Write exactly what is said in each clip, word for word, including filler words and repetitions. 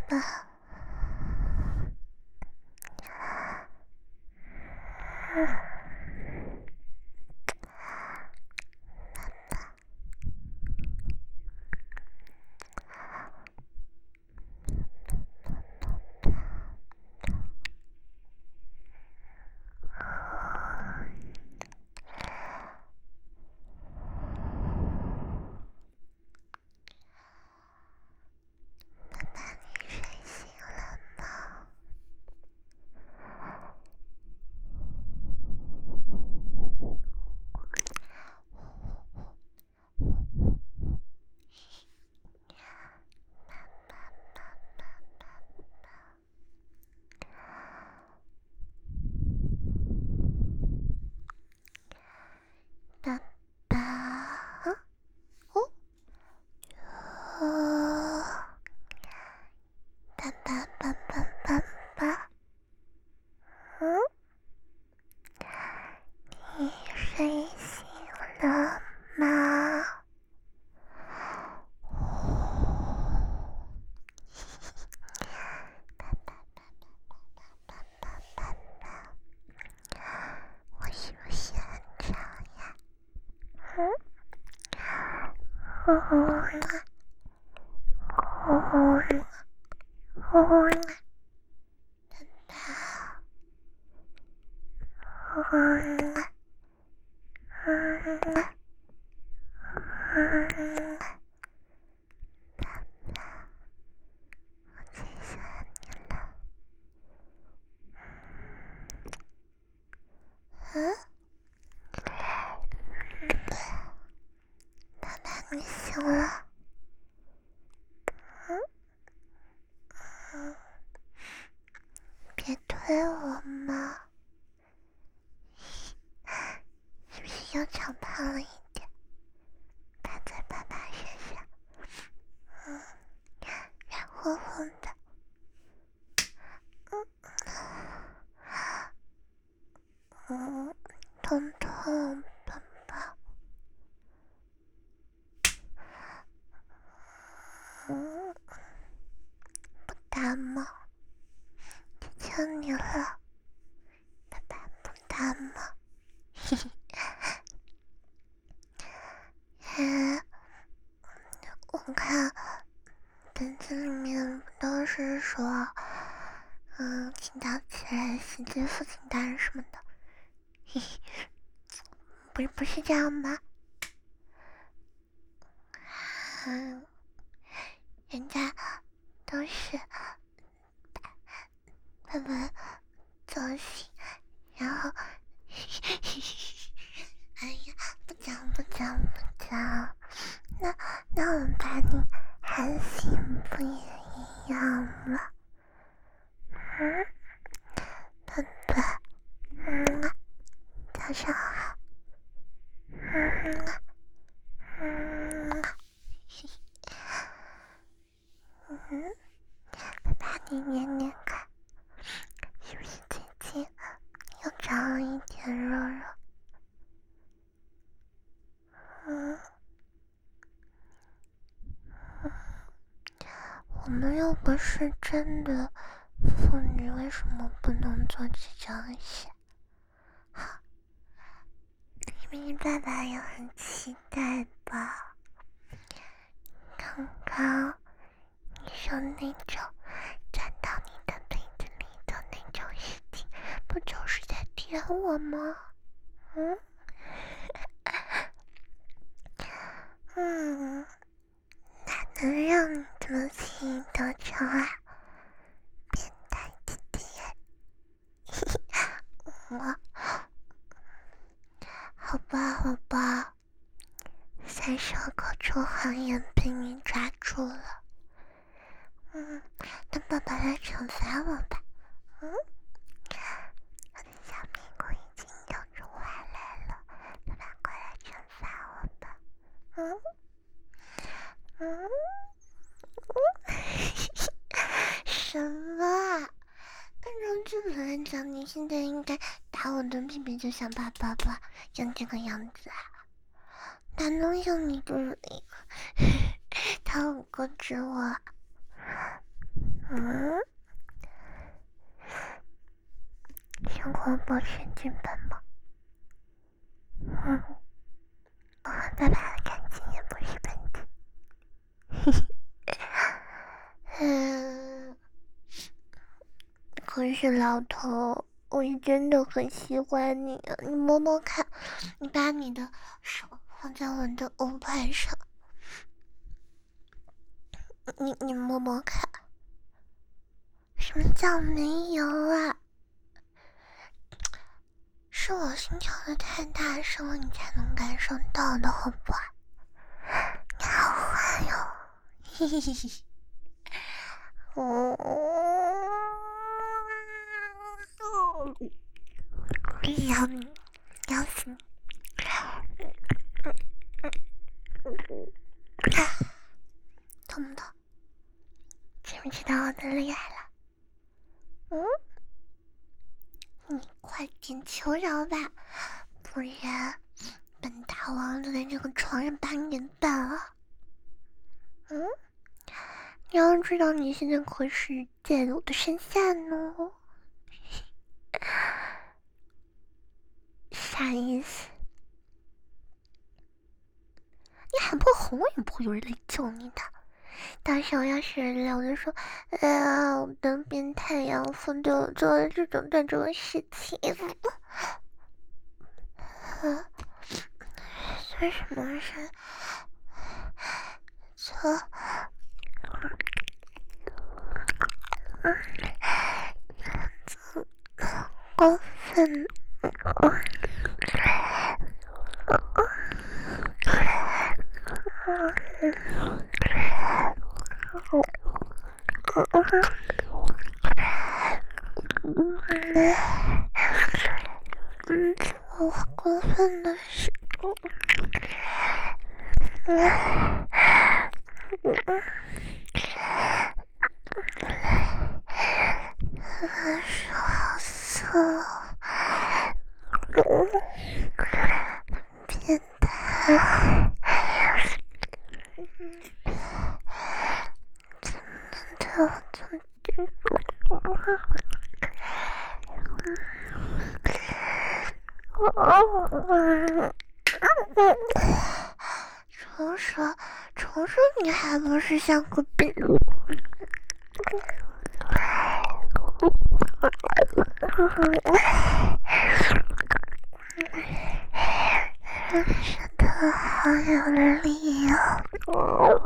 爸。嗯爸爸，哦，哦，爸爸，爸爸，爸爸，嗯，你睡醒了吗？我是不是很吵呀？嗯，哦哦哦哦，爸爸，哦哦。嗯嗯，爸爸，我最喜欢你了。嗯，爸爸，你醒了？嗯嗯，别推我嘛，是不是又长胖了一点？趴在爸爸身上，嗯，软乎乎的，嗯嗯，痛痛，爸爸，嗯，不打吗？求求你了，爸爸不打吗？嘿嘿，哎，我看本子里面不都是说，嗯，请早起来洗衣服、请大人什么的，嘿嘿，不是不是这样吗？嗯，人家都是爸爸早醒，然后，哎呀，不讲不讲不讲，那那我把你喊醒不也一样吗？嗯，爸爸，嗯，早上好，嗯嗯，嗯，爸爸你捏捏看，是不是最近又长了一点肉肉？嗯，我们又不是真的妇女，为什么不能做这种事？好，明明爸爸也很期待吧？刚刚你说那种钻到你的被子里的那种事情，不就是在舔我吗？嗯嗯，哪能让你这么轻易得逞啊？变态弟弟！我，好吧好吧，三手口出狂言被你抓住了。嗯，那爸爸来惩罚我吧。嗯，我的小屁股已经流出花来了，爸爸快来惩罚我吧。嗯嗯嗯，什么啊？按照剧本来讲，你现在应该打我的屁屁就像爸爸吧，像这个样子啊。哪能像你这里？他很固执我。 嗯，生活不是剧本吗？嗯，我和爸爸的感情也不是本体。嘿嘿，嗯，可是老头，我是真的很喜欢你啊！你摸摸看，你把你的手放在我的欧派上，你你摸摸看。什么叫没有啊？是我心跳的太大声了，你才能感受到的，好不好？你好坏哟！嘿嘿嘿嘿。哦，咬你，咬死你！痛不痛？知不知道我的厉害了？嗯，你快点求饶吧，不然本大王就在这个床上把你给办了。嗯，你要知道你现在可是在我的身下呢。啥意思？你喊破喉也不会有人来救你的。到时候要是人来，我就说，哎呀，我的变态养父对我做了这种这种事情。啊，算什么事？这，嗯，这过分。嗯，我过分的是，嗯，嗯，手好涩，嗯，变态，嗯，怎么的这么这种？虫蛇，虫蛇，你还不是像个病？真的好有力哦！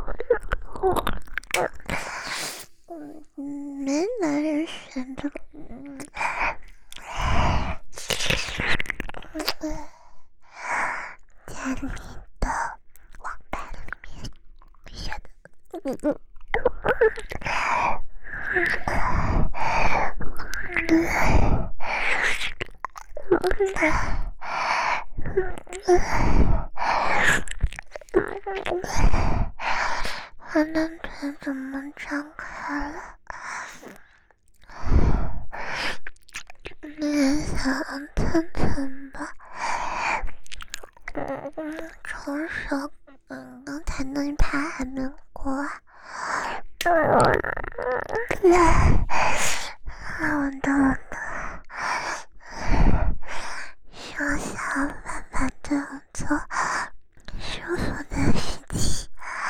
嗯，没男人选的。嗯，在你的网盘里面选的。嗯嗯。我的腿怎么张开了？你想蹭蹭吧？嗯，虫蛇，嗯，刚才那一趴还没过啊。来，我的我的，小小爸爸对我做舒服的事情。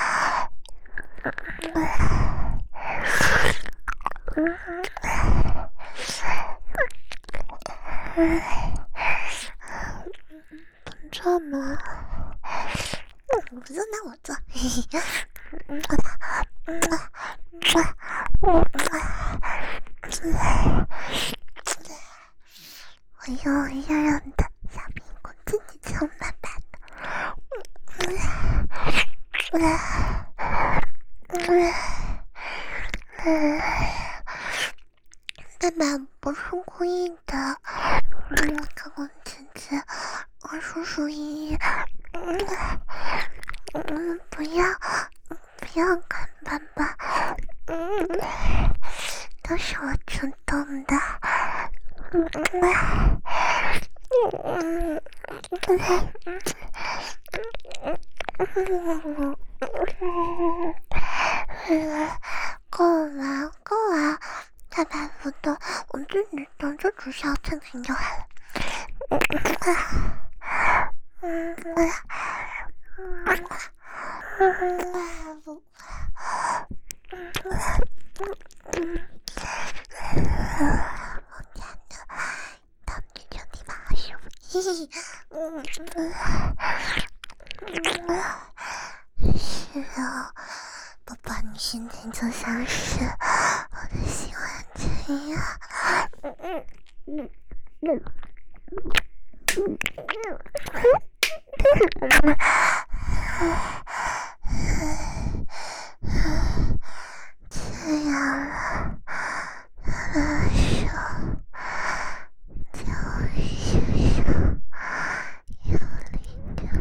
嗯，这么，嗯，不就拿我做，嘿嘿，嗯嗯嗯嗯，我用我热热的小屁股亲你亲爸爸的，嗯嗯嗯嗯，爸爸不是故意的，嗯，哥哥姐姐，我叔叔姨姨，嗯嗯，不要不要看爸爸，嗯，都是我主动的，嗯嗯嗯嗯，够了够了， 爸不动，我自己动，就只需要蹭蹭就好了。嗯嗯嗯嗯不。我家的当这就地方好舒服，嘿嘿，嗯嗯，是啊，宝宝，你现在就像是我的新玩具一样，嗯嗯嗯嗯嗯嗯。这样了，呃，手就是有力的，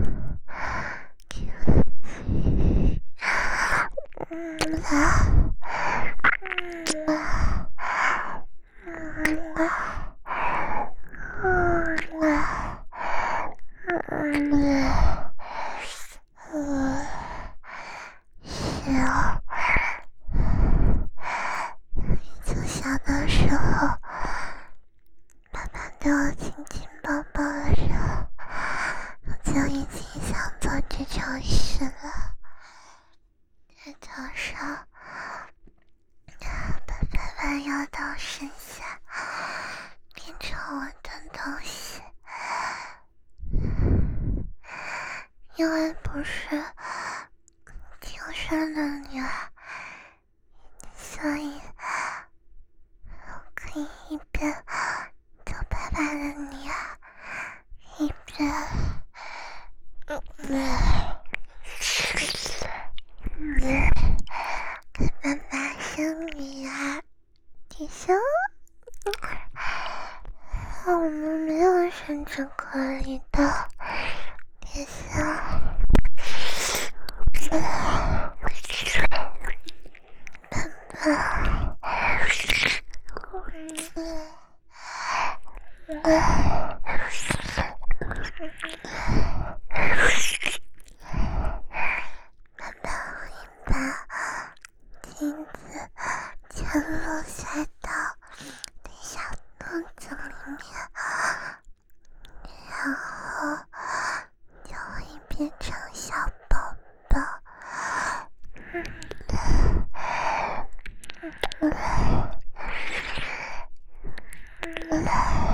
就是嗯啊，嗯啊，嗯啊，嗯啊，嗯啊，嗯，行。从小的时候，爸爸对我亲亲抱抱的时候，我就已经想做这种事了。在早上，把爸爸摇到身下，变成我的东西。因为不是亲生的女儿，所以我可以一边做爸爸的女儿，一边嗯嗯给爸爸生女儿。其实我们没有生殖可以的，也像爸爸。爸爸会把精子潜入塞到你小肚子里面，然后就会变成小宝宝。嗯嗯，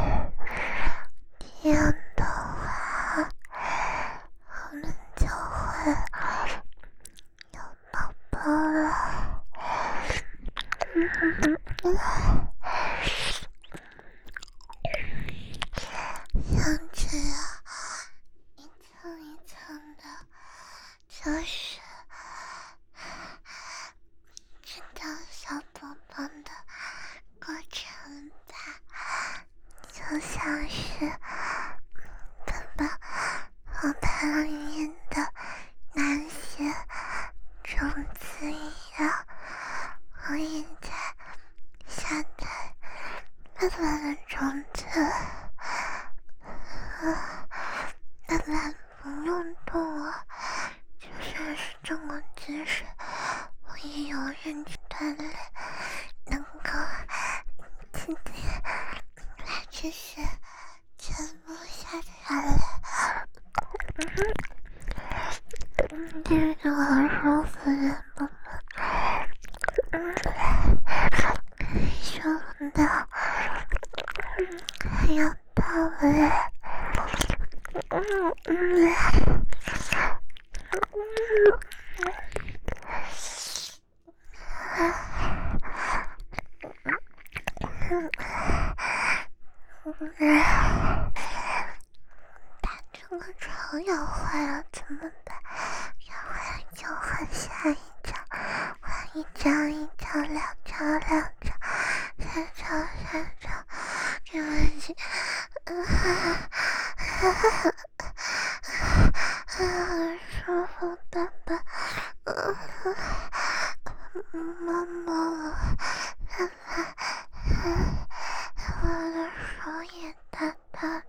这样的话，我们就会有宝宝了。嗯嗯，像这样一层一层的，就是知道小宝宝的过程吧，就像是爸爸和他里面的那些种子一样，我也在下载爸爸的种子。爸爸不用动我，就算是这么姿势，我也有认知锻炼，能够今天把这些全部下下来。嗯，这个好舒服的宝宝，嗯，舒服到还要抱了。嗯嗯。把整个床咬坏了怎么办？咬坏了就换下一张，换一张一张两张两张三张三张，没问题。嗯哈哈，好舒服，爸爸。嗯，妈妈，爸爸，我的手也大大的。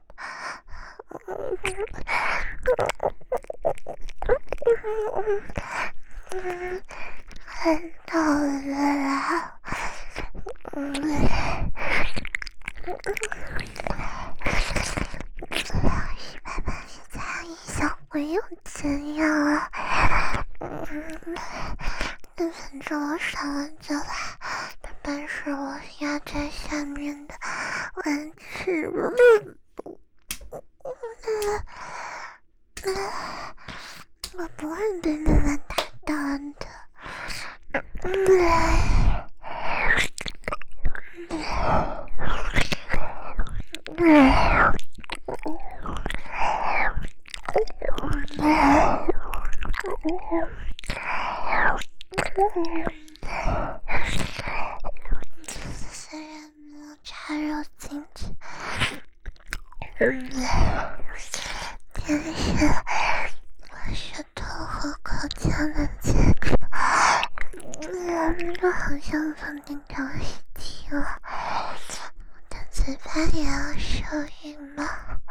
嗯，看到了啦。嗯。 着我上了就来，但是我压在下面的玩具。我不会被妈妈打到的。虽然没有插入进去，但是我舌头和口腔的接触，就好像放进东西机了。我的嘴巴也要受孕吗？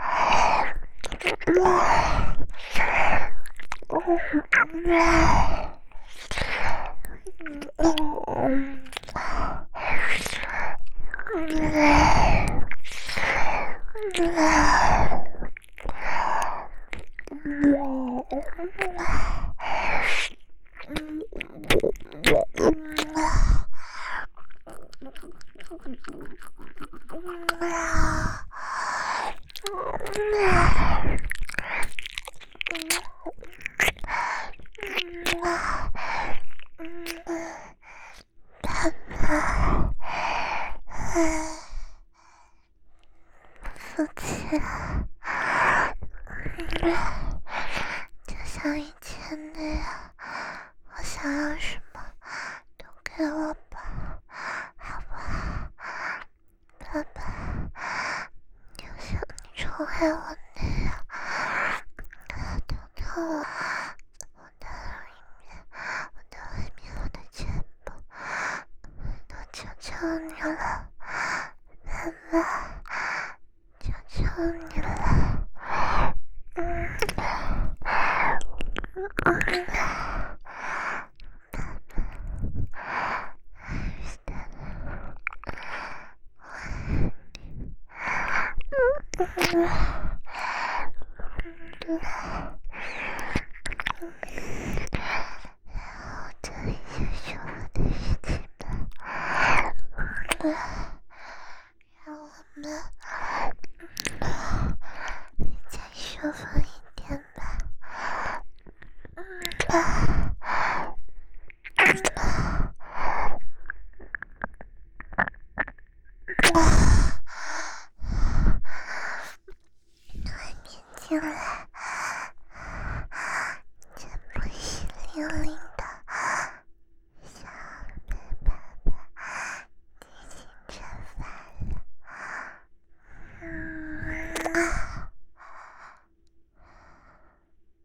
父亲，就像以前那样，我想要什么都给我吧，好不好？爸爸，就像你宠爱我那样，疼疼我，我的里面，我的外面，我的全部，都求求你了，妈妈。求求你了，嗯，嗯，我这里就是我的事情吧，让我们再舒服一点吧。快点进来，这不是零零